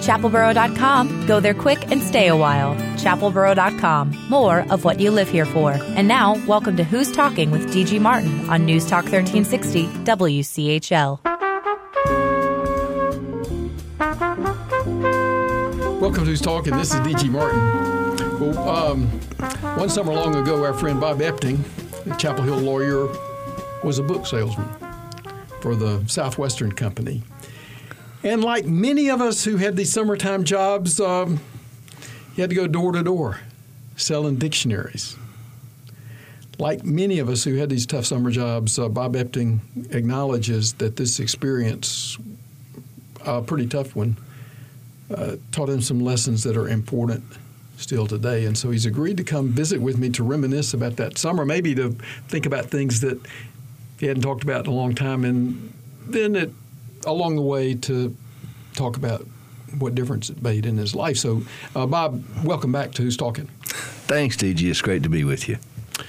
Chapelboro.com. Go there quick and stay a while. Chapelboro.com. More of what you live here for. And now, welcome to Who's Talking with D.G. Martin on News Talk 1360 WCHL. Welcome to Who's Talking. This is D.G. Martin. Well, one summer long ago, our friend Bob Epting, a Chapel Hill lawyer, was a book salesman for the Southwestern Company. And like many of us who had these summertime jobs, he had to go door to door selling dictionaries. Like many of us who had these tough summer jobs, Bob Epting acknowledges that this experience, a pretty tough one, taught him some lessons that are important still today. And so he's agreed to come visit with me to reminisce about that summer, maybe to think about things that he hadn't talked about in a long time, and then along the way to talk about what difference it made in his life. So, Bob, welcome back to Who's Talking. Thanks, DG. It's great to be with you.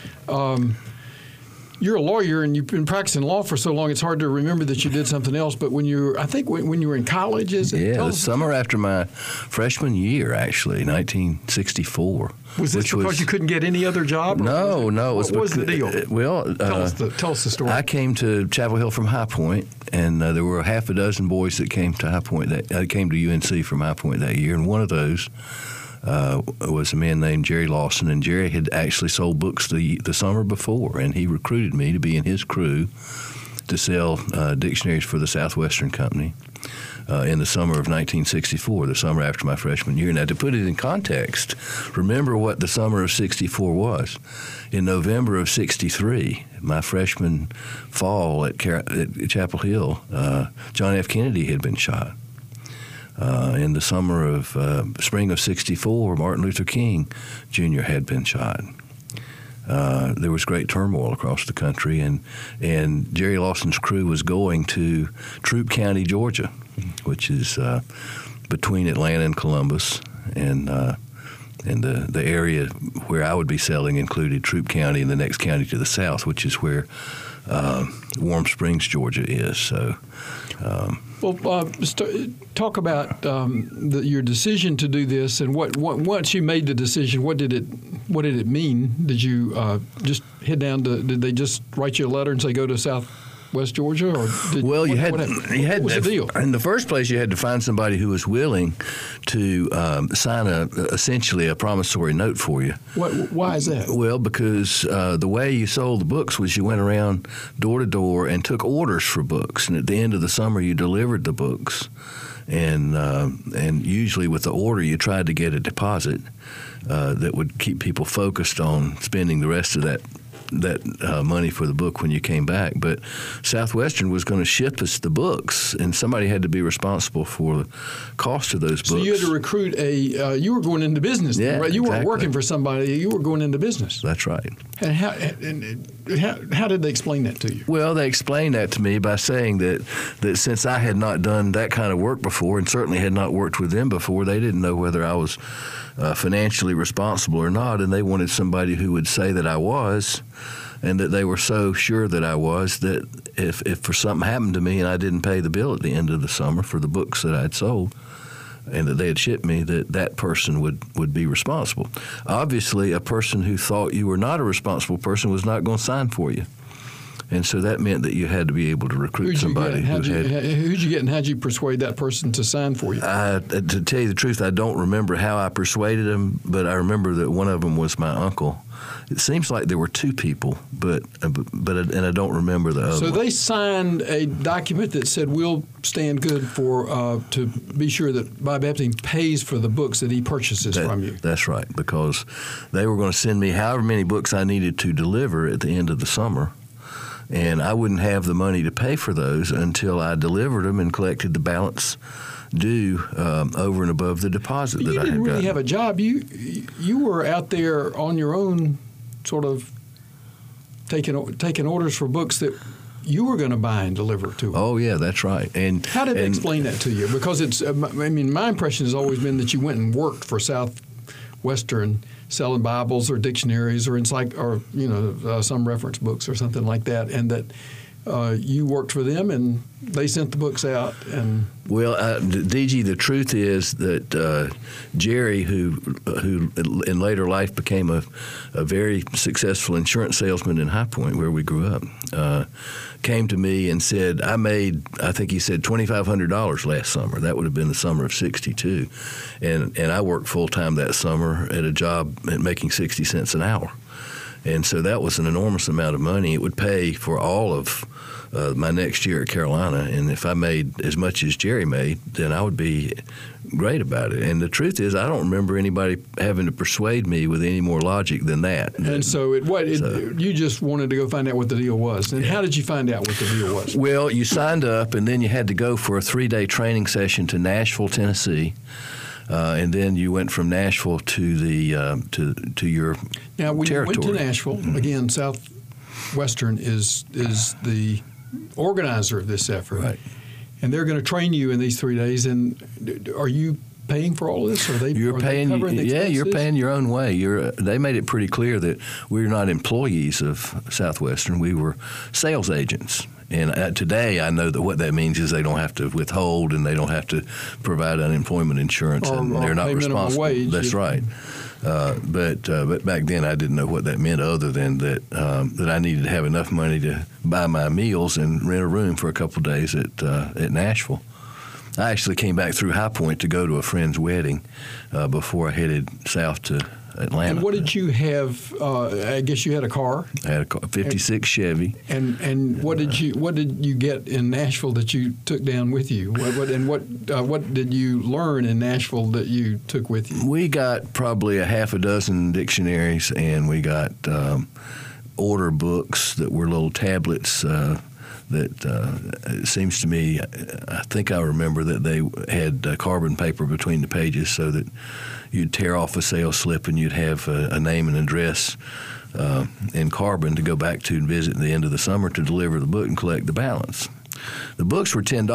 You're a lawyer, and you've been practicing law for so long, it's hard to remember that you did something else. But when you were in college, the summer after my freshman year, actually, 1964. Was this because you couldn't get any other job? No. What was the deal? Well, tell us the story. I came to Chapel Hill from High Point, and there were half a dozen boys that came to High Point. Came to UNC from High Point that year, and one of those was a man named Jerry Lawson, and Jerry had actually sold books the summer before, and he recruited me to be in his crew to sell dictionaries for the Southwestern Company in the summer of 1964, the summer after my freshman year. Now, to put it in context, remember what the summer of 64 was. In November of 63, my freshman fall at Chapel Hill, John F. Kennedy had been shot. In the spring of 64, Martin Luther King Jr. had been shot. There was great turmoil across the country, and Jerry Lawson's crew was going to Troup County, Georgia, which is between Atlanta and Columbus, and the area where I would be selling included Troup County and the next county to the south, which is where Warm Springs, Georgia is. So. Talk about your decision to do this, and what once you made the decision, what did it mean? Did you just head down to? Did they just write you a letter and say go to Southwest Georgia, or what was the deal? In the first place, you had to find somebody who was willing to sign essentially a promissory note for you. Why is that? Well, because the way you sold the books was you went around door to door and took orders for books, and at the end of the summer you delivered the books, and usually with the order you tried to get a deposit that would keep people focused on spending the rest of that money for the book when you came back. But Southwestern was going to ship us the books, and somebody had to be responsible for the cost of those books. So you had to recruit you were going into business, yeah, right? You exactly. weren't working for somebody, you were going into business. That's right. And how did they explain that to you? Well, they explained that to me by saying that since I had not done that kind of work before, and certainly had not worked with them before, they didn't know whether I was financially responsible or not, and they wanted somebody who would say that I was, and that they were so sure that I was that if for something happened to me and I didn't pay the bill at the end of the summer for the books that I'd sold and that they had shipped me, that person would be responsible. Obviously, a person who thought you were not a responsible person was not going to sign for you. And so that meant that you had to be able to recruit somebody who'd you get, and how'd you persuade that person to sign for you? To tell you the truth, I don't remember how I persuaded them, but I remember that one of them was my uncle. It seems like there were two people, but I don't remember the other. So one. They signed a document that said we'll stand good for to be sure that Bob Epting pays for the books that he purchases from you. That's right, because they were going to send me however many books I needed to deliver at the end of the summer. And I wouldn't have the money to pay for those until I delivered them and collected the balance due over and above the deposit that I had gotten. You didn't really have a job. You were out there on your own, sort of taking orders for books that you were going to buy and deliver to them. Oh, yeah, that's right. And how did they explain that to you? Because it's, my impression has always been that you went and worked for Southwestern, selling Bibles or dictionaries or some reference books or something like that, and that you worked for them, and they sent the books out. And well, DG, the truth is that Jerry, who in later life became a very successful insurance salesman in High Point, where we grew up, came to me and said, I think he said $2,500 last summer. That would have been the summer of '62, and I worked full time that summer at a job at making 60 cents an hour. And so that was an enormous amount of money. It would pay for all of my next year at Carolina. And if I made as much as Jerry made, then I would be great about it. And the truth is, I don't remember anybody having to persuade me with any more logic than that. And so, you just wanted to go find out what the deal was. And how did you find out what the deal was? Well, you signed up, and then you had to go for a 3-day training session to Nashville, Tennessee. And then you went from Nashville to the to your now when territory. You went to Nashville again. Southwestern is the organizer of this effort, right? And they're going to train you in these 3 days. And are you paying for all of this? You're paying your own way. They made it pretty clear that we're not employees of Southwestern. We were sales agents. And today I know that what that means is they don't have to withhold and they don't have to provide unemployment insurance, and they're not responsible. Wage, That's right. But back then I didn't know what that meant, other than that I needed to have enough money to buy my meals and rent a room for a couple of days at Nashville. I actually came back through High Point to go to a friend's wedding before I headed south to Atlanta. And what did you have? I guess you had a car. I had a 56 Chevy. And what did you get in Nashville that you took down with you? What did you learn in Nashville that you took with you? We got probably a half a dozen dictionaries, and we got order books that were little tablets. It seems to me, I think I remember that they had carbon paper between the pages so that you'd tear off a sales slip and you'd have a name and address in carbon to go back to and visit at the end of the summer to deliver the book and collect the balance. The books were $10.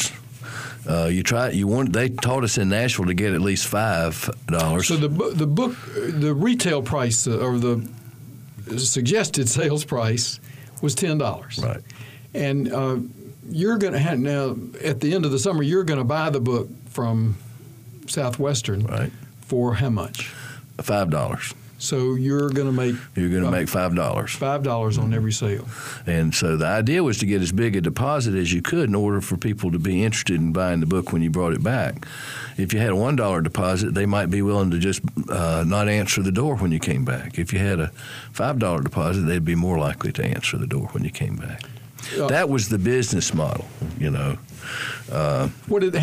They taught us in Nashville to get at least $5. So the book, the retail price or the suggested sales price was $10. Right. And you're going to have now at the end of the summer, you're going to buy the book from Southwestern, right, for how much? $5. So you're going to make $5. $5 on every sale. And so the idea was to get as big a deposit as you could in order for people to be interested in buying the book when you brought it back. If you had a $1 deposit, they might be willing to just not answer the door when you came back. If you had a $5 deposit, they'd be more likely to answer the door when you came back. That was the business model, you know. What did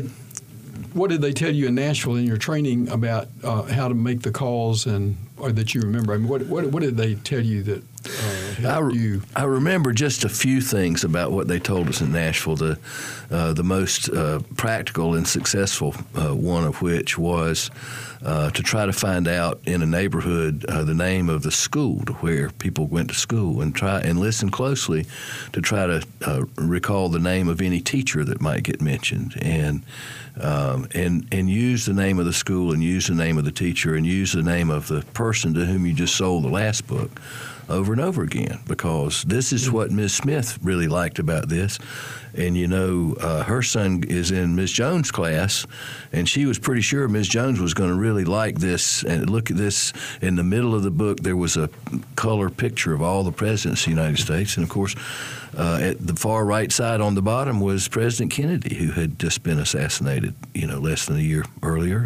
they tell you in Nashville in your training about how to make the calls or that you remember? I mean, what did they tell you that helped you? I remember just a few things about what they told us in Nashville. The most practical and successful one of which was to try to find out in a neighborhood the name of the school to where people went to school, and try and listen closely to try to recall the name of any teacher that might get mentioned, and use the name of the school, and use the name of the teacher, and use the name of the person to whom you just sold the last book over and over again, because this is what Ms. Smith really liked about this. And, you know, her son is in Ms. Jones' class, and she was pretty sure Ms. Jones was going to really like this. And look at this. In the middle of the book, there was a color picture of all the presidents of the United States. And, of course, at the far right side on the bottom was President Kennedy, who had just been assassinated, you know, less than a year earlier.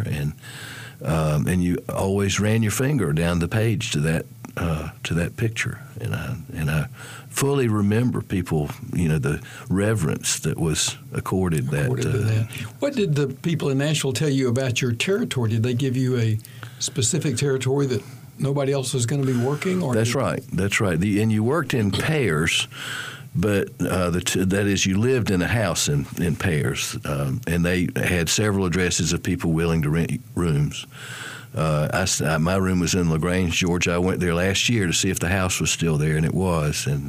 And you always ran your finger down the page to that picture. And I fully remember people, you know, the reverence that was accorded that. What did the people in Nashville tell you about your territory? Did they give you a specific territory that nobody else was going to be working? Or That's right. And you worked in pairs, but that is, you lived in a house in pairs, and they had several addresses of people willing to rent rooms. My room was in LaGrange, Georgia. I went there last year to see if the house was still there, and it was. And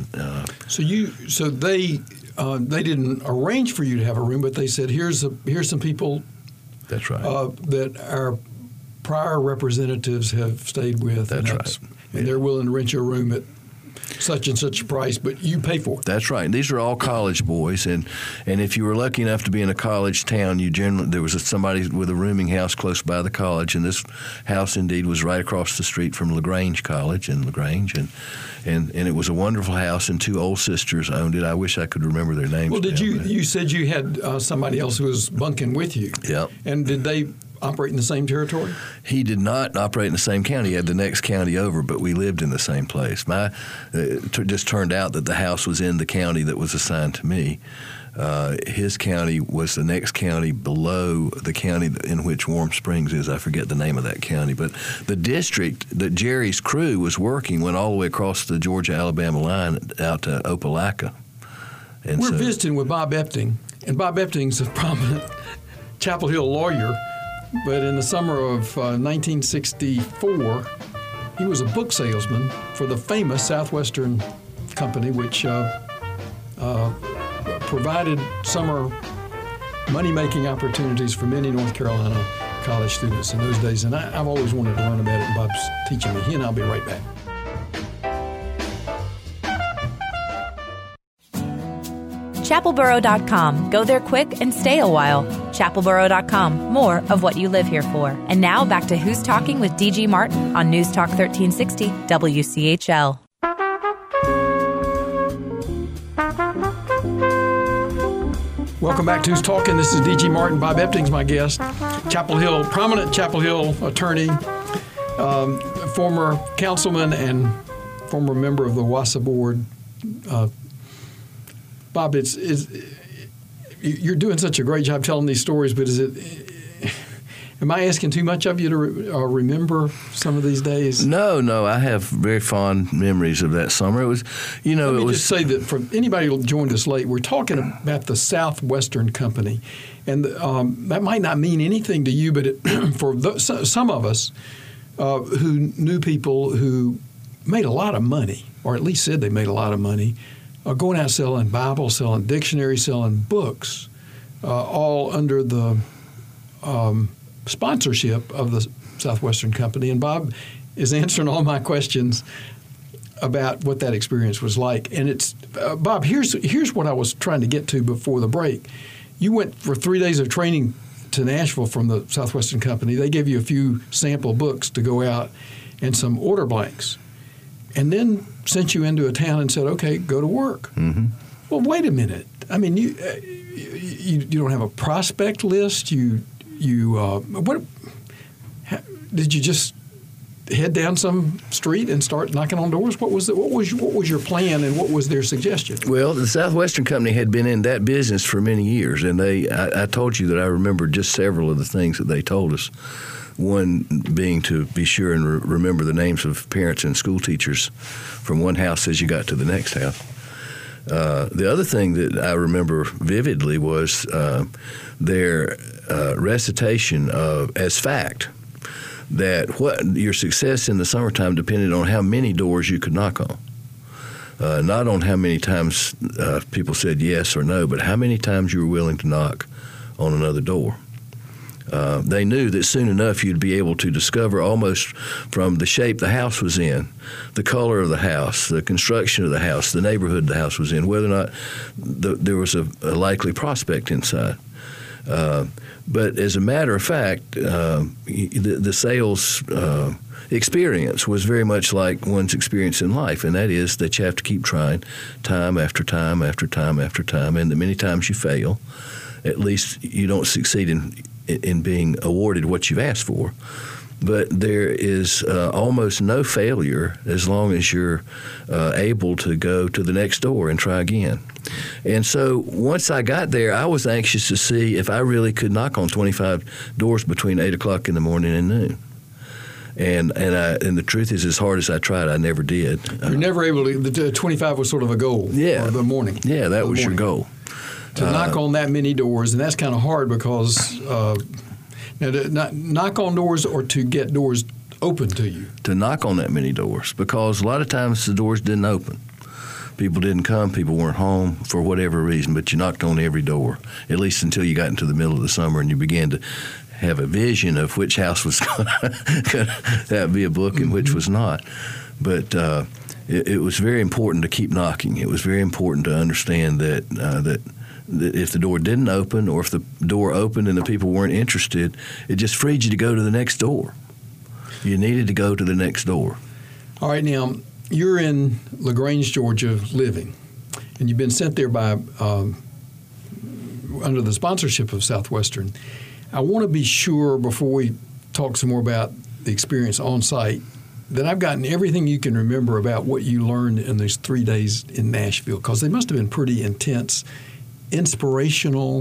so they didn't arrange for you to have a room, but they said, here's some people. That's right. That our prior representatives have stayed with. That's right. And they're willing to rent you a room at such and such a price, but you pay for it. That's right. These are all college boys, and if you were lucky enough to be in a college town, there was somebody with a rooming house close by the college, and this house indeed was right across the street from LaGrange College in LaGrange, and it was a wonderful house, and 2 old sisters owned it. I wish I could remember their names. Well, now, you said you had somebody else who was bunking with you? Yep. And did they operate in the same territory? He did not operate in the same county. He had the next county over, but we lived in the same place. It just turned out that the house was in the county that was assigned to me. His county was the next county below the county in which Warm Springs is. I forget the name of that county. But the district that Jerry's crew was working went all the way across the Georgia-Alabama line out to Opelika. And We're visiting with Bob Epting, and Bob Epting's a prominent Chapel Hill lawyer. But in the summer of 1964, he was a book salesman for the famous Southwestern Company, which provided summer money-making opportunities for many North Carolina college students in those days. And I've always wanted to learn about it, and Bob's teaching me. He and I'll be right back. ChapelBorough.com. Go there quick and stay a while. ChapelBorough.com. More of what you live here for. And now back to Who's Talking with D.G. Martin on News Talk 1360 WCHL. Welcome back to Who's Talking. This is D.G. Martin. Bob Epting's my guest. Prominent Chapel Hill attorney, former councilman, and former member of the WASA board. Bob, you're doing such a great job telling these stories, but am I asking too much of you to remember some of these days? No, I have very fond memories of that summer. It was, Let me just say that for anybody who joined us late, we're talking about the Southwestern Company, and that might not mean anything to you, but for some of us who knew people who made a lot of money, or at least said they made a lot of money, going out selling Bibles, selling dictionaries, selling books, all under the sponsorship of the Southwestern Company. And Bob is answering all my questions about what that experience was like. And it's Bob, here's what I was trying to get to before the break. You went for 3 days of training to Nashville from the Southwestern Company. They gave you a few sample books to go out and some order blanks, and then sent you into a town and said, "Okay, go to work." Mm-hmm. Well, wait a minute. I mean, you don't have a prospect list. What did you just head down some street and start knocking on doors? What was your plan, and what was their suggestion? Well, the Southwestern Company had been in that business for many years, and I told you that I remember just several of the things that they told us. One being to be sure and remember the names of parents and school teachers from one house as you got to the next house. The other thing that I remember vividly was their recitation of as fact that your success in the summertime depended on how many doors you could knock on. Not on how many times people said yes or no, but how many times you were willing to knock on another door. They knew that soon enough you'd be able to discover almost from the shape the house was in, the color of the house, the construction of the house, the neighborhood the house was in, whether or not there was a likely prospect inside. But as a matter of fact, the sales experience was very much like one's experience in life, and that is that you have to keep trying time after time after time after time, and that many times you fail. At least you don't succeed in being awarded what you've asked for. But there is almost no failure as long as you're able to go to the next door and try again. And so once I got there, I was anxious to see if I really could knock on 25 doors between 8 o'clock in the morning and noon. And the truth is, as hard as I tried, I never did. You're never able to. The 25 was sort of a goal. Yeah. For the morning. Yeah, that was your goal. To knock on that many doors, and that's kind of hard because now to knock on doors or to get doors open to you. To knock on that many doors, because a lot of times the doors didn't open. People didn't come, people weren't home for whatever reason, but you knocked on every door, at least until you got into the middle of the summer and you began to have a vision of which house was going to be a book and which was not. But it was very important to keep knocking. It was very important to understand that if the door didn't open, or if the door opened and the people weren't interested, it just freed you to go to the next door. You needed to go to the next door. All right, now, you're in LaGrange, Georgia, living, and you've been sent there by under the sponsorship of Southwestern. I want to be sure, before we talk some more about the experience on site, that I've gotten everything you can remember about what you learned in these 3 days in Nashville, because they must have been pretty intense, inspirational,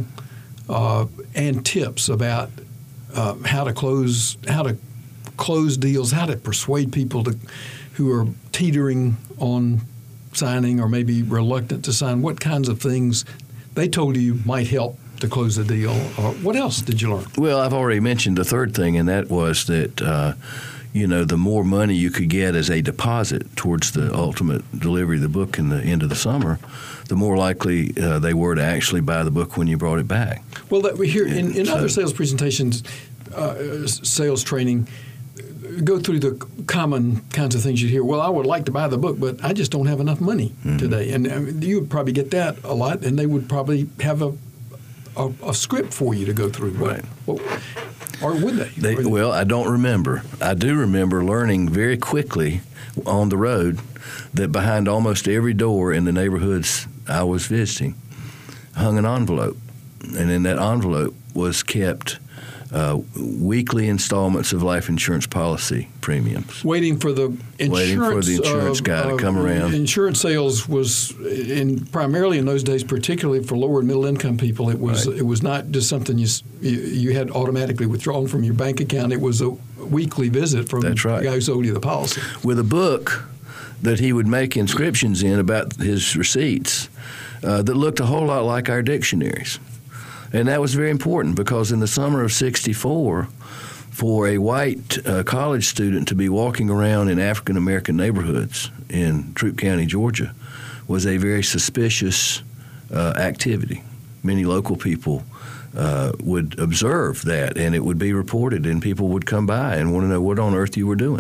and tips about how to close deals, how to persuade people who are teetering on signing or maybe reluctant to sign. What kinds of things they told you might help to close the deal? What else did you learn? Well, I've already mentioned the third thing, and that was that the more money you could get as a deposit towards the ultimate delivery of the book in the end of the summer, the more likely they were to actually buy the book when you brought it back. Well, that we hear in other sales presentations, sales training, go through the common kinds of things you hear. Well, I would like to buy the book, but I just don't have enough money today. And you would probably get that a lot, and they would probably have a script for you to go through. Right. Or would they? Well, I don't remember. I do remember learning very quickly on the road that behind almost every door in the neighborhoods I was visiting hung an envelope. And in that envelope was kept weekly installments of life insurance policy premiums. Waiting for the insurance guy to come around. Insurance sales was, primarily in those days, particularly for lower and middle income people, it was not just something you had automatically withdrawn from your bank account. It was a weekly visit from the guy who sold you the policy. With a book that he would make inscriptions in about his receipts that looked a whole lot like our dictionaries. And that was very important, because in the summer of '64, for a white college student to be walking around in African-American neighborhoods in Troup County, Georgia, was a very suspicious activity. Many local people would observe that, and it would be reported, and people would come by and want to know what on earth you were doing.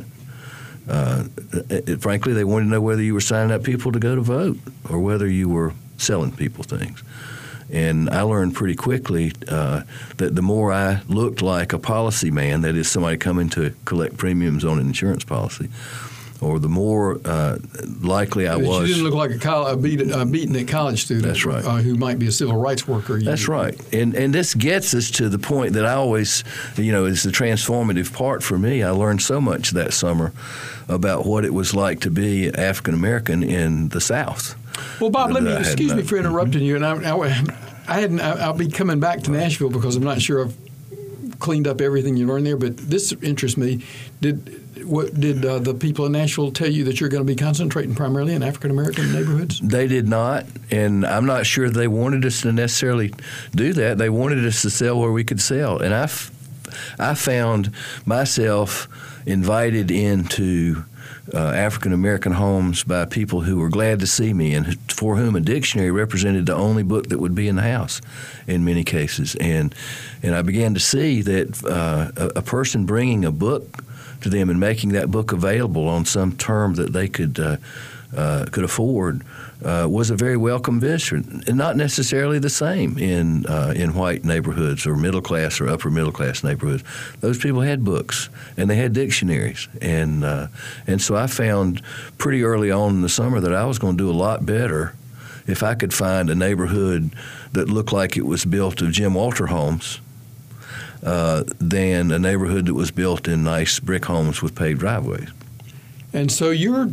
Frankly, they wanted to know whether you were signing up people to go to vote or whether you were selling people things. And I learned pretty quickly that the more I looked like a policy man, that is somebody coming to collect premiums on an insurance policy, or the more likely I was. You didn't look like a beaten college student. That's right. Who might be a civil rights worker. That's right. And this gets us to the point that I always, is the transformative part for me. I learned so much that summer about what it was like to be African American in the South. Well, Bob, excuse me for interrupting you, and I'll be coming back to Nashville because I'm not sure I've cleaned up everything you learned there, but this interests me. Did the people in Nashville tell you that you're going to be concentrating primarily in African American neighborhoods? They did not, and I'm not sure they wanted us to necessarily do that. They wanted us to sell where we could sell, and I found myself invited into African American homes by people who were glad to see me and for whom a dictionary represented the only book that would be in the house in many cases. And I began to see that a person bringing a book to them and making that book available on some term that they could afford was a very welcome visitor, and not necessarily the same in white neighborhoods or middle class or upper middle class neighborhoods. Those people had books and they had dictionaries, and so I found pretty early on in the summer that I was going to do a lot better if I could find a neighborhood that looked like it was built of Jim Walter homes than a neighborhood that was built in nice brick homes with paved driveways. And so your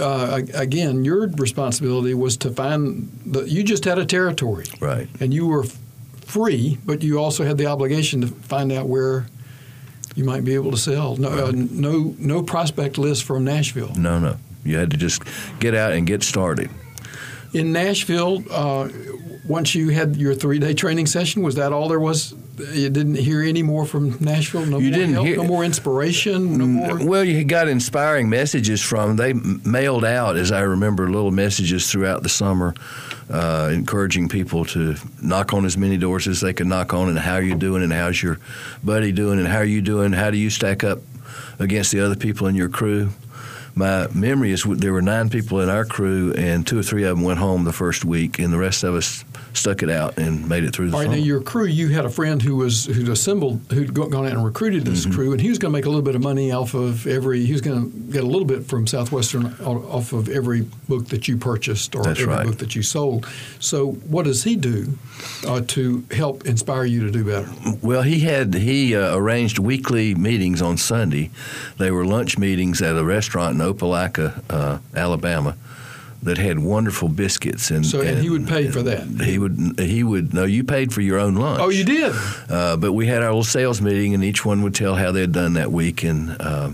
responsibility was to find you just had a territory. Right. And you were free, but you also had the obligation to find out where you might be able to sell. No prospect list from Nashville. No. You had to just get out and get started. In Nashville, once you had your 3-day training session, was that all there was? You didn't hear any more from Nashville? No more inspiration? No more? Well, you got inspiring messages from them. They mailed out, as I remember, little messages throughout the summer encouraging people to knock on as many doors as they could knock on, and how are you doing, and how's your buddy doing, and how are you doing, how do you stack up against the other people in your crew. my memory is there were 9 people in our crew, and 2 or 3 of them went home the first week, and the rest of us stuck it out and made it through the All right, summer. now your crew, you had a friend who'd gone out and recruited this crew, and he was going to make a little bit of money off of he was going to get a little bit from Southwestern off of every book that you purchased or That's every right. book that you sold. So what does he do to help inspire you to do better? Well, he arranged weekly meetings on Sunday. They were lunch meetings at a restaurant in Opelika, Alabama, that had wonderful biscuits. And he would pay for that? He would. No, you paid for your own lunch. Oh, you did? But we had our little sales meeting, and each one would tell how they'd done that week. And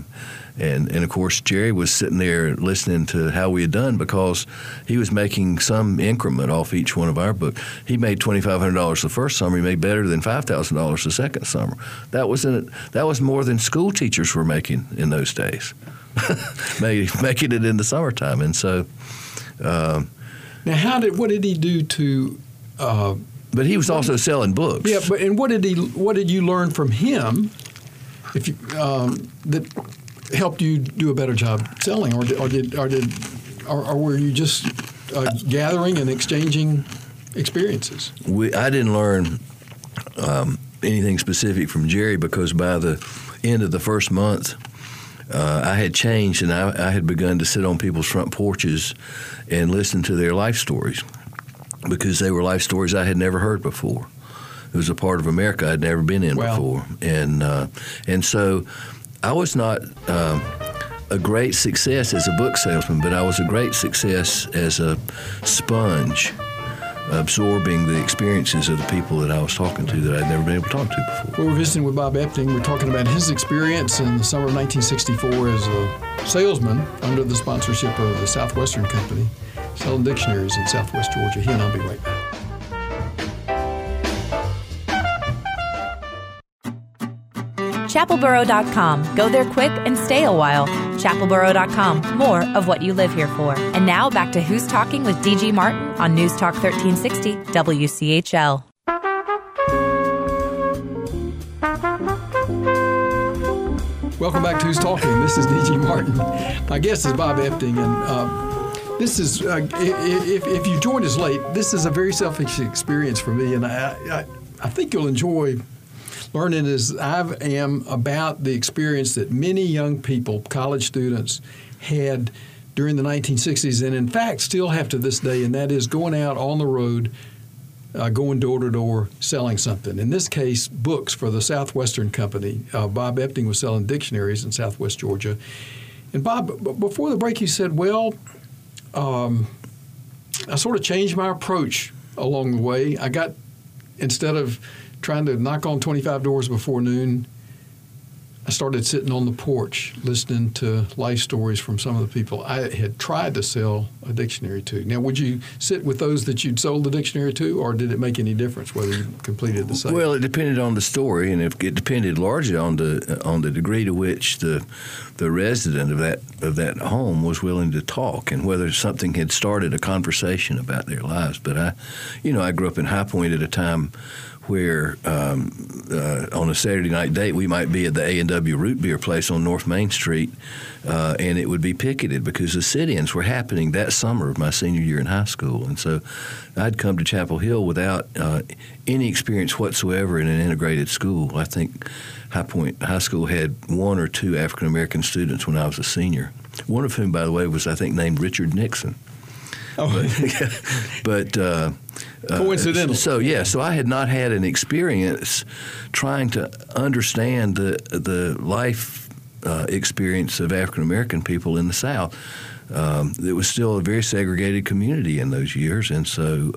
of course, Jerry was sitting there listening to how we had done because he was making some increment off each one of our books. He made $2,500 the first summer. He made better than $5,000 the second summer. That was more than school teachers were making in those days, making it in the summertime. And so. Now, what did he do to? But he was also selling books. Yeah, and what did you learn from him? If you that helped you do a better job selling, or were you just gathering and exchanging experiences? I didn't learn anything specific from Jerry because by the end of the first month, I had changed, and I had begun to sit on people's front porches and listen to their life stories because they were life stories I had never heard before. It was a part of America I'd never been in before. And so I was not a great success as a book salesman, but I was a great success as a sponge, absorbing the experiences of the people that I was talking to that I'd never been able to talk to before. Well, we're visiting with Bob Epting. We're talking about his experience in the summer of 1964 as a salesman under the sponsorship of the Southwestern Company, selling dictionaries in Southwest Georgia. He and I'll be right back. ChapelBoro.com. Go there quick and stay a while. ChapelBoro.com. More of what you live here for. And now back to Who's Talking with D.G. Martin on News Talk 1360 WCHL. Welcome back to Who's Talking. This is D.G. Martin. My guest is Bob Epting, and this is if you joined us late, this is a very selfish experience for me, and I think you'll enjoy learning as I am about the experience that many young people, college students, had during the 1960s, and in fact still have to this day, and that is going out on the road, going door to door, selling something. In this case, books for the Southwestern Company. Bob Epting was selling dictionaries in Southwest Georgia. And Bob, before the break, you said, well, I sort of changed my approach along the way. Instead of trying to knock on 25 doors before noon, I started sitting on the porch listening to life stories from some of the people I had tried to sell a dictionary to. Now, would you sit with those that you'd sold the dictionary to, or did it make any difference whether you completed the sale? Well, it depended on the story, and it depended largely on the degree to which the resident of that home was willing to talk, and whether something had started a conversation about their lives. But I grew up in High Point at a time where on a Saturday night date we might be at the A&W Root Beer place on North Main Street, and it would be picketed because the sit-ins were happening that summer of my senior year in high school. And so I'd come to Chapel Hill without any experience whatsoever in an integrated school. I think High Point High School had 1 or 2 African-American students when I was a senior, one of whom, by the way, was, I think, named Richard Nixon. But coincidental. So I had not had an experience trying to understand the life experience of African American people in the South. It was still a very segregated community in those years, and so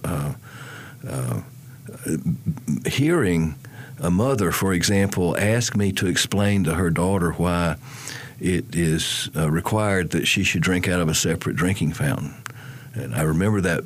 hearing a mother, for example, ask me to explain to her daughter why it is required that she should drink out of a separate drinking fountain. And I remember that.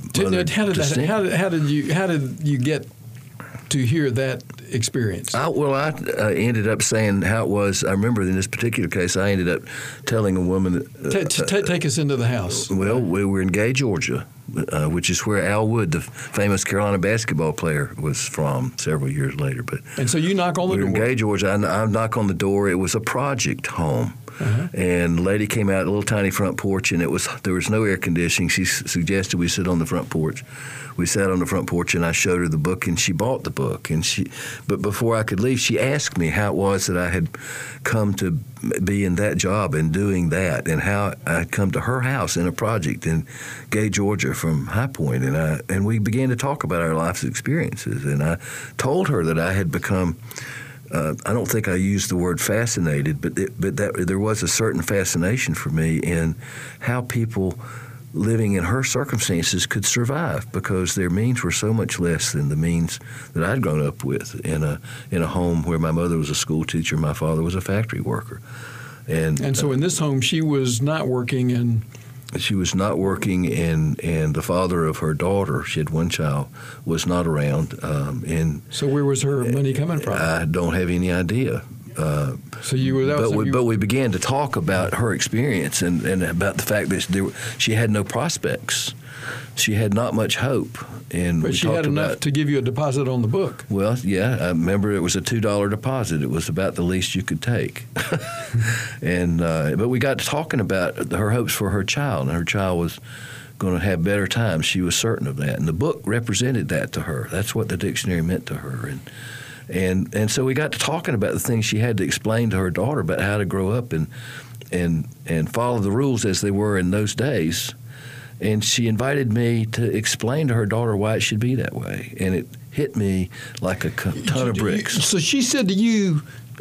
How did you get to hear that experience? I ended up saying how it was. I remember in this particular case, I ended up telling a woman. Take us into the house. Well, we were in Gay, Georgia, which is where Al Wood, the famous Carolina basketball player, was from several years later. And so you knock on the door. We were in Gay, Georgia. I knock on the door. It was a project home. And the lady came out, a little tiny front porch, and there was no air conditioning. She suggested we sit on the front porch. We sat on the front porch, and I showed her the book, and she bought the book. But before I could leave, she asked me how it was that I had come to be in that job and doing that, and how I had come to her house in a project in Gay, Georgia, from High Point. And we began to talk about our life's experiences, and I told her that I had become. I don't think I used the word fascinated, but that there was a certain fascination for me in how people living in her circumstances could survive, because their means were so much less than the means that I'd grown up with in a home where my mother was a school teacher, my father was a factory worker, and so in this home she was not working, and she was not working, and the father of her daughter, she had one child, was not around. And so where was her money coming from? I don't have any idea. So you were, but we began to talk about her experience and about the fact that she had no prospects. She had not much hope. But she had enough to give you a deposit on the book. Well, yeah, I remember it was a $2 deposit. It was about the least you could take. But we got to talking about her hopes for her child, and her child was going to have better times. She was certain of that, and the book represented that to her. That's what the dictionary meant to her, and so we got to talking about the things she had to explain to her daughter about how to grow up and follow the rules as they were in those days. And she invited me to explain to her daughter why it should be that way. And it hit me like a ton of bricks. So she said to you,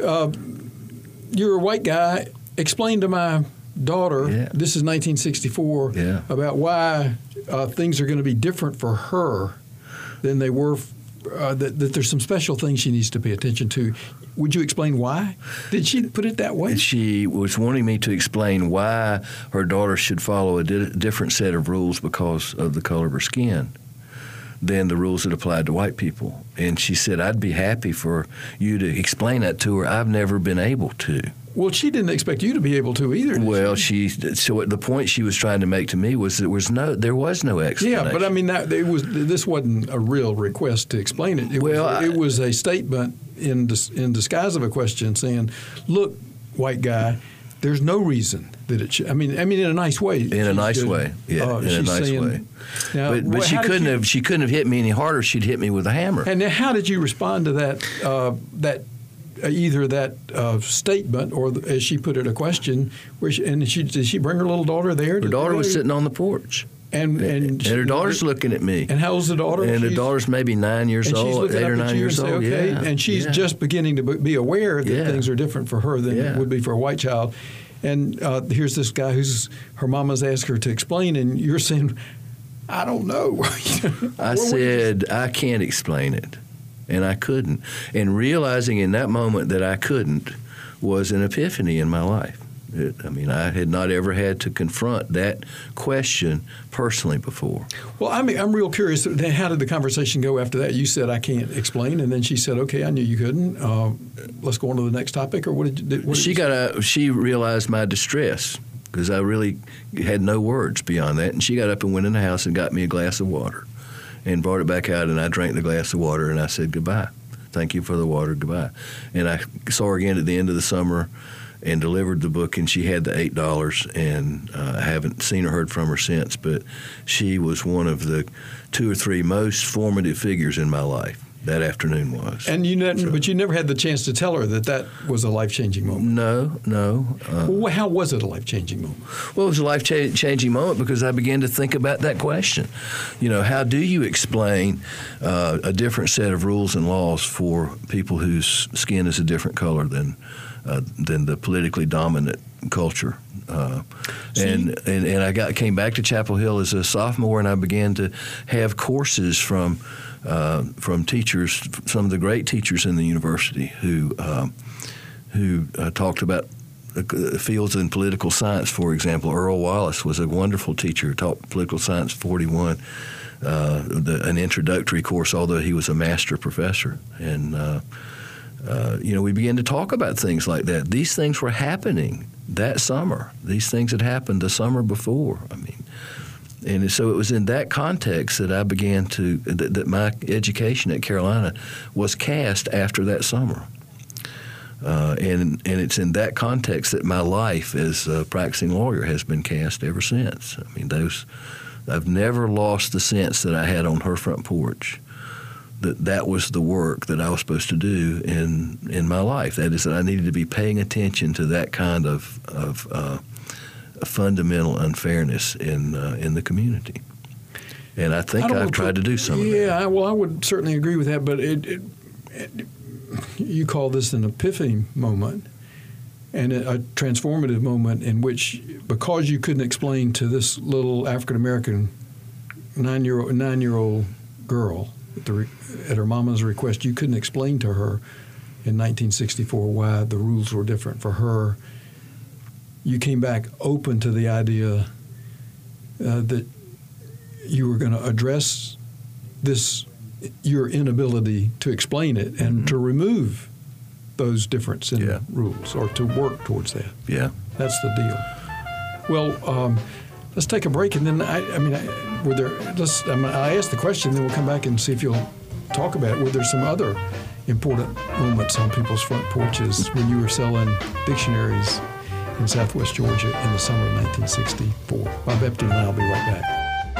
you're a white guy, explain to my daughter, this is 1964, about why things are going to be different for her than they were, that there's some special things she needs to pay attention to. Would you explain why? Did she put it that way? She was wanting me to explain why her daughter should follow a different set of rules because of the color of her skin than the rules that applied to white people. And she said, I'd be happy for you to explain that to her. I've never been able to. Well, she didn't expect you to be able to either. Well, so the point she was trying to make to me was there was no explanation. Yeah, but I mean this wasn't a real request to explain it. It was a statement in disguise of a question saying, "Look, white guy, there's no reason that it should." I mean, in a nice way. In a nice way, yeah. In a nice way. Now, but she couldn't have hit me any harder. She'd hit me with a hammer. And how did you respond to that? Either that statement or, as she put it, a question. Did she bring her little daughter there? Her daughter was sitting on the porch. And her daughter's looking at me. And how old's the daughter? And the daughter's maybe 9 years old, 8 or 9 years old. Okay. Yeah. And she's just beginning to be aware that things are different for her than it would be for a white child. And here's this guy her mama's asked her to explain, and you're saying, I don't know. I said, I can't explain it. And I couldn't. And realizing in that moment that I couldn't was an epiphany in my life. I had not ever had to confront that question personally before. Well, I'm real curious. How did the conversation go after that? You said, I can't explain. And then she said, okay, I knew you couldn't. Let's go on to the next topic. Or what did you She realized my distress because I really had no words beyond that. And she got up and went in the house and got me a glass of water and brought it back out, and I drank the glass of water, and I said, goodbye. Thank you for the water, goodbye. And I saw her again at the end of the summer and delivered the book, and she had the $8, and I haven't seen or heard from her since, but she was one of the 2 or 3 most formative figures in my life. That afternoon was. And but you never had the chance to tell her that was a life-changing moment. No. Well, how was it a life-changing moment? Well, it was a life-changing moment because I began to think about that question. How do you explain a different set of rules and laws for people whose skin is a different color than the politically dominant culture? And I came back to Chapel Hill as a sophomore, and I began to have courses from teachers, some of the great teachers in the university who talked about fields in political science. For example, Earl Wallace was a wonderful teacher who taught political science 41, an introductory course, although he was a master professor. And we began to talk about things like that. These things were happening that summer. These things had happened the summer before. And so it was in that context that I began that my education at Carolina was cast after that summer. And it's in that context that my life as a practicing lawyer has been cast ever since. I mean, I've never lost the sense that I had on her front porch that was the work that I was supposed to do in my life. That is, that I needed to be paying attention to that kind of fundamental unfairness in the community. And I think I've tried to do some of that. Yeah, well, I would certainly agree with that, but you call this an epiphany moment and a transformative moment in which, because you couldn't explain to this little African-American nine-year-old girl at her mama's request, you couldn't explain to her in 1964 why the rules were different for her. You came back open to the idea that you were going to address your inability to explain it and to remove those differes in rules, or to work towards that. Yeah. That's the deal. Well, let's take a break, and then I asked the question, then we'll come back and see if you'll talk about it. Were there some other important moments on people's front porches when you were selling dictionaries in Southwest Georgia in the summer of 1964? Bob Epting and I will be right back.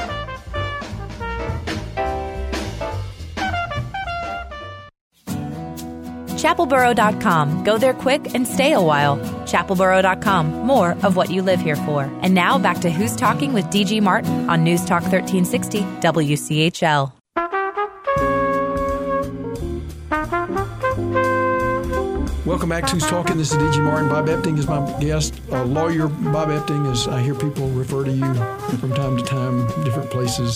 ChapelBoro.com. Go there quick and stay a while. ChapelBoro.com. More of what you live here for. And now back to Who's Talking with D.G. Martin on News Talk 1360 WCHL. Welcome back to Who's Talking. This is D.G. Martin. Bob Epting is my guest. Lawyer Bob Epting, as I hear people refer to you from time to time, different places.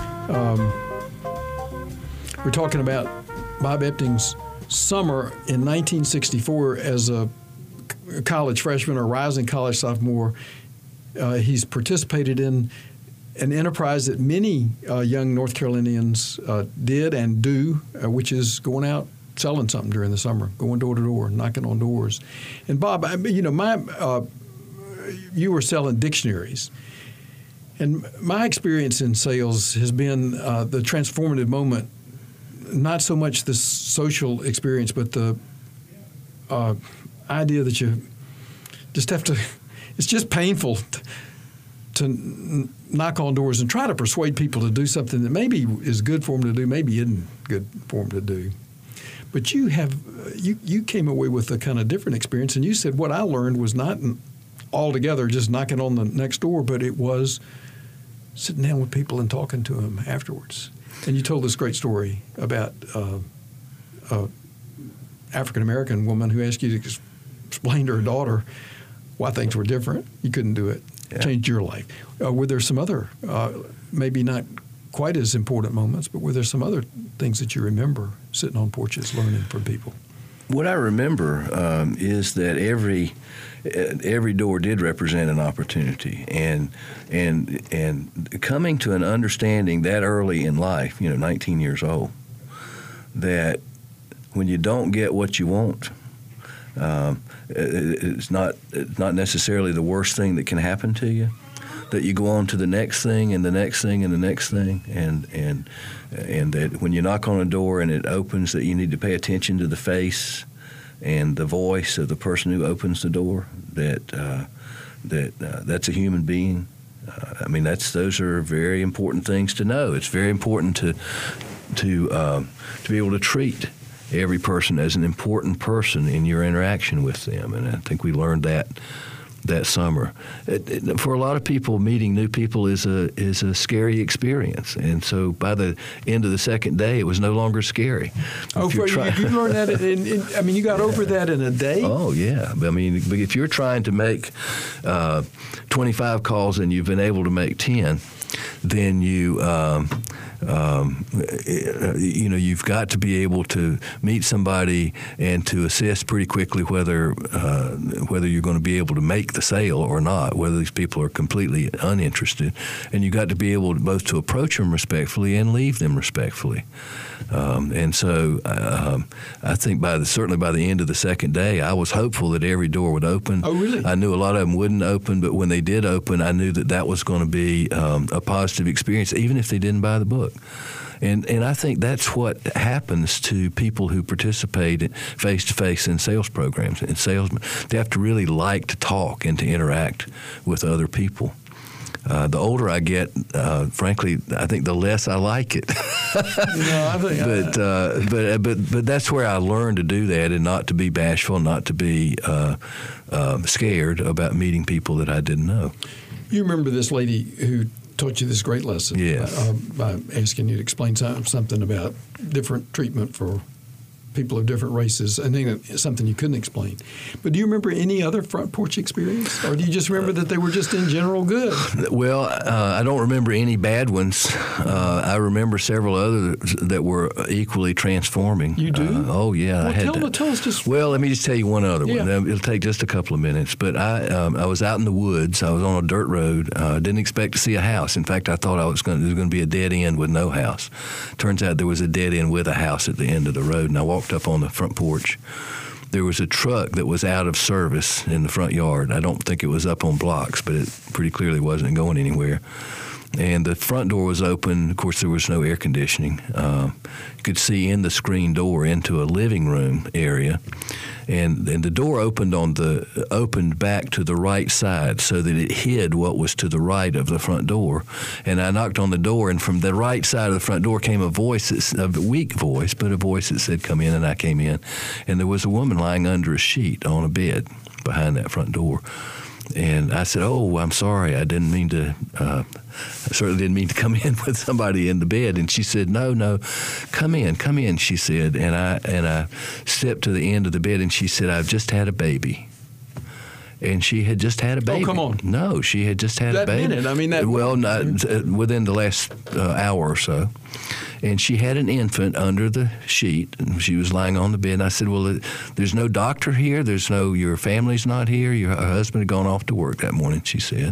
We're talking about Bob Epting's summer in 1964 as a college freshman or rising college sophomore. He's participated in an enterprise that many young North Carolinians did and do, which is going out selling something during the summer, going door to door, knocking on doors. And Bob, you were selling dictionaries. And my experience in sales has been the transformative moment, not so much the social experience, but the idea that you just have to – it's just painful to knock on doors and try to persuade people to do something that maybe is good for them to do, maybe isn't good for them to do. But you came away with a kind of different experience, and you said what I learned was not altogether just knocking on the next door, but it was sitting down with people and talking to them afterwards. And you told this great story about an African-American woman who asked you to explain to her daughter why things were different. You couldn't do it. Yeah. Changed your life. Were there some other, maybe not quite as important moments, but were there some other things that you remember sitting on porches learning from people? What I remember is that every door did represent an opportunity, and coming to an understanding that early in life, 19 years old, that when you don't get what you want, it's not necessarily the worst thing that can happen to you. That you go on to the next thing and the next thing and the next thing, and that when you knock on a door and it opens, that you need to pay attention to the face and the voice of the person who opens the door. That's a human being. Those are very important things to know. It's very important to be able to treat every person as an important person in your interaction with them, and I think we learned that summer. For a lot of people, meeting new people is a scary experience, and so by the end of the second day, it was no longer scary. You learned that? You got over that in a day? Oh yeah. If you're trying to make 25 calls and you've been able to make 10, then you've got to be able to meet somebody and to assess pretty quickly whether you're going to be able to make the sale or not, whether these people are completely uninterested. And you've got to be able both to approach them respectfully and leave them respectfully. I think certainly by the end of the second day, I was hopeful that every door would open. Oh, really? I knew a lot of them wouldn't open, but when they did open, I knew that was going to be a positive experience, even if they didn't buy the book. book. And I think that's what happens to people who participate face-to-face in sales programs and salesmen. They have to really like to talk and to interact with other people. The older I get, frankly, I think the less I like it. But that's where I learned to do that and not to be bashful, not to be scared about meeting people that I didn't know. You remember this lady who taught you this great lesson? Yes. By asking you to explain something about different treatment for people of different races. I think that's something you couldn't explain. But do you remember any other front porch experience? Or do you just remember that they were just in general good? Well, I don't remember any bad ones. I remember several others that were equally transforming. You do? Oh, yeah. Well, tell us just... Well, let me just tell you one other one. Yeah. It'll take just a couple of minutes. But I was out in the woods. I was on a dirt road. Didn't expect to see a house. In fact, I thought there was going to be a dead end with no house. Turns out there was a dead end with a house at the end of the road, and I walked up on the front porch. There was a truck that was out of service in the front yard. I don't think it was up on blocks, but it pretty clearly wasn't going anywhere. And the front door was open. Of course, there was no air conditioning. You could see in the screen door into a living room area. And the door opened back to the right side so that it hid what was to the right of the front door. And I knocked on the door, and from the right side of the front door came a voice, a weak voice, but a voice that said, "Come in," and I came in. And there was a woman lying under a sheet on a bed behind that front door. And I said, "Oh, I'm sorry. I didn't mean to. I certainly didn't mean to come in with somebody in the bed." And she said, "No, come in," she said. And I stepped to the end of the bed, and she said, "I've just had a baby." And she had just had a baby. Oh, come on. No, she had just had a baby. That minute, I mean that. Well, not, within the last hour or so. And she had an infant under the sheet, and she was lying on the bed. And I said, "Well, there's no doctor here. Your family's not here. Her husband had gone off to work that morning," she said.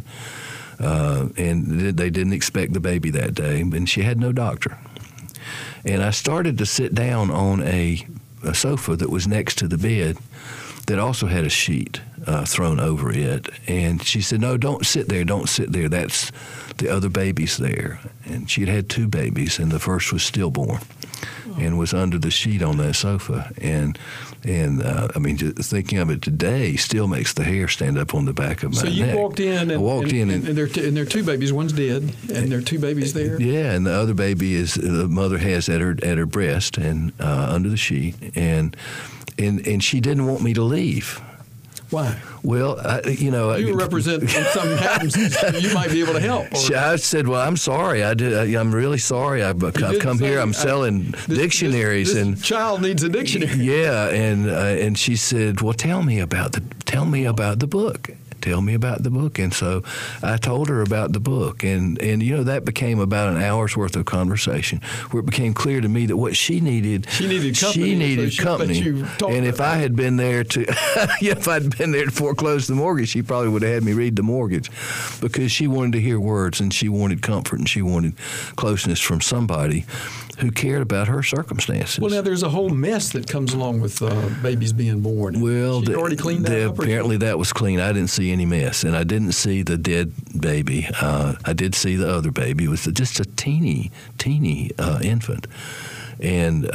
And they didn't expect the baby that day, and she had no doctor. And I started to sit down on a sofa that was next to the bed that also had a sheet thrown over it. And she said, "No, don't sit there. That's the other baby's there." And she'd had 2 babies, and the first was stillborn and was under the sheet on that sofa. And I mean, just thinking of it today still makes the hair stand up on the back of my neck. So you walked in, and there are 2 babies. One's dead, and there are 2 babies there. Yeah, and the other baby is the mother has at her breast and under the sheet, and she didn't want me to leave. Why? Well, you represent when something happens, you might be able to help. I said, "Well, I'm sorry. I'm really sorry. I've come here. I'm selling dictionaries, this child needs a dictionary." Yeah, and she said, "Well, tell me about the book. Tell me about the book." And so I told her about the book, and that became about an hour's worth of conversation, where it became clear to me that what she needed company. And if I had been there if I'd been there to foreclose the mortgage, she probably would have had me read the mortgage, because she wanted to hear words, and she wanted comfort, and she wanted closeness from somebody who cared about her circumstances. Well, now there's a whole mess that comes along with babies being born. Well, she already cleaned that up? Apparently that was clean. I didn't see any mess, and I didn't see the dead baby. I did see the other baby. It was just a teeny infant. And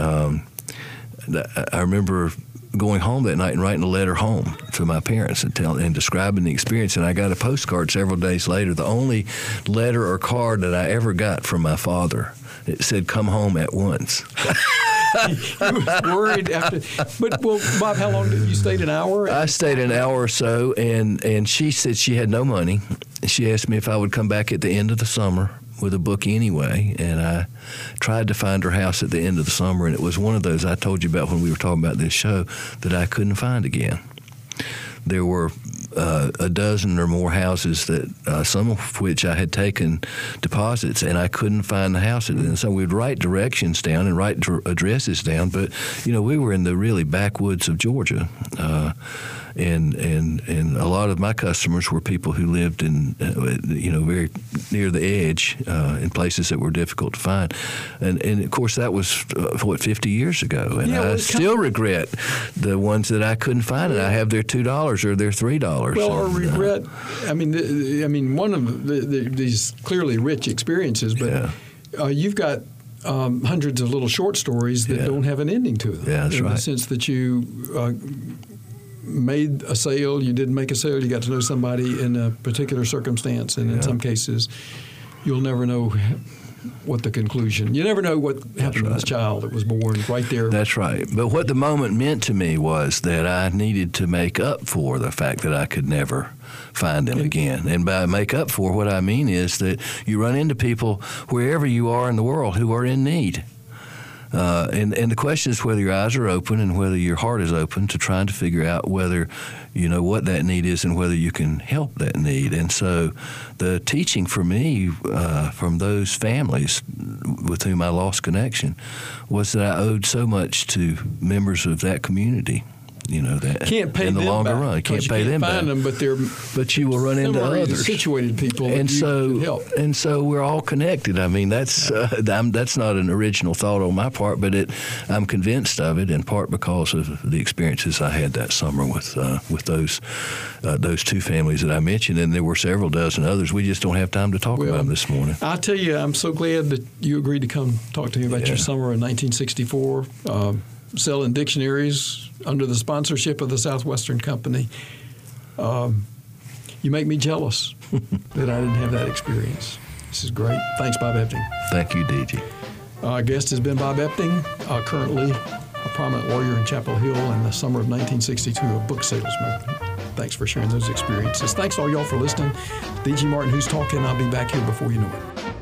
I remember going home that night and writing a letter home to my parents and describing the experience. And I got a postcard several days later, the only letter or card that I ever got from my father. It said, "Come home at once." You were worried after. But, Bob, how long did you stay? An hour? I stayed an hour or so, and she said she had no money. She asked me if I would come back at the end of the summer with a book anyway, and I tried to find her house at the end of the summer, and it was one of those I told you about when we were talking about this show that I couldn't find again. There were a dozen or more houses that some of which I had taken deposits, and I couldn't find the house. And so we'd write directions down and write addresses down, but we were in the really backwoods of Georgia. And a lot of my customers were people who lived in, very near the edge, in places that were difficult to find. And of course, that was, 50 years ago. And I still regret the ones that I couldn't find, and I have their $2 or their $3. Well, or regret, one of these clearly rich experiences, but you've got hundreds of little short stories that don't have an ending to them. Yeah, that's in right. the sense that you made a sale, you didn't make a sale, you got to know somebody in a particular circumstance, and in some cases, you'll never know what the conclusion. You never know what happened to this child that was born right there. That's right. But what the moment meant to me was that I needed to make up for the fact that I could never find them again. And by make up for, what I mean is that you run into people wherever you are in the world who are in need. And the question is whether your eyes are open and whether your heart is open to trying to figure out whether you know what that need is and whether you can help that need. And so the teaching for me from those families with whom I lost connection was that I owed so much to members of that community. You know, that can't pay in the them longer back, run, you can't pay them find back. them, but you will run into others, situated people, and that you can help. And so we're all connected. I mean, that's not an original thought on my part, but I'm convinced of it in part because of the experiences I had that summer with those two families that I mentioned, and there were several dozen others. We just don't have time to talk about them this morning. I tell you, I'm so glad that you agreed to come talk to me about your summer in 1964. Selling dictionaries under the sponsorship of the Southwestern Company. You make me jealous that I didn't have that experience. This is great. Thanks, Bob Epting. Thank you, DG. Our guest has been Bob Epting, currently a prominent lawyer in Chapel Hill, in the summer of 1962, a book salesman. Thanks for sharing those experiences. Thanks all y'all for listening. DG Martin, Who's Talking? I'll be back here before you know it.